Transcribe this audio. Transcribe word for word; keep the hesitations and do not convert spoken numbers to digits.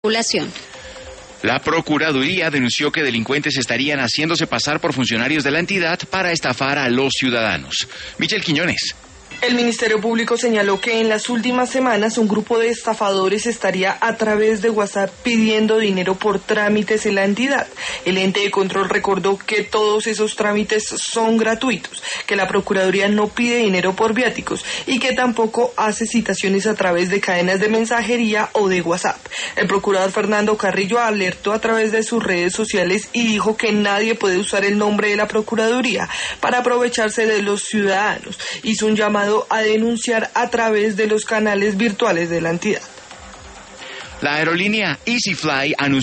La Procuraduría denunció que delincuentes estarían haciéndose pasar por funcionarios de la entidad para estafar a los ciudadanos. Michelle Quiñones. El Ministerio Público señaló que en las últimas semanas un grupo de estafadores estaría a través de WhatsApp pidiendo dinero por trámites en la entidad. El ente de control recordó que todos esos trámites son gratuitos, que la Procuraduría no pide dinero por viáticos y que tampoco hace citaciones a través de cadenas de mensajería o de WhatsApp. El procurador Fernando Carrillo alertó a través de sus redes sociales y dijo que nadie puede usar el nombre de la Procuraduría para aprovecharse de los ciudadanos. Hizo un llamado a denunciar a través de los canales virtuales de la entidad. La aerolínea EasyFly anunció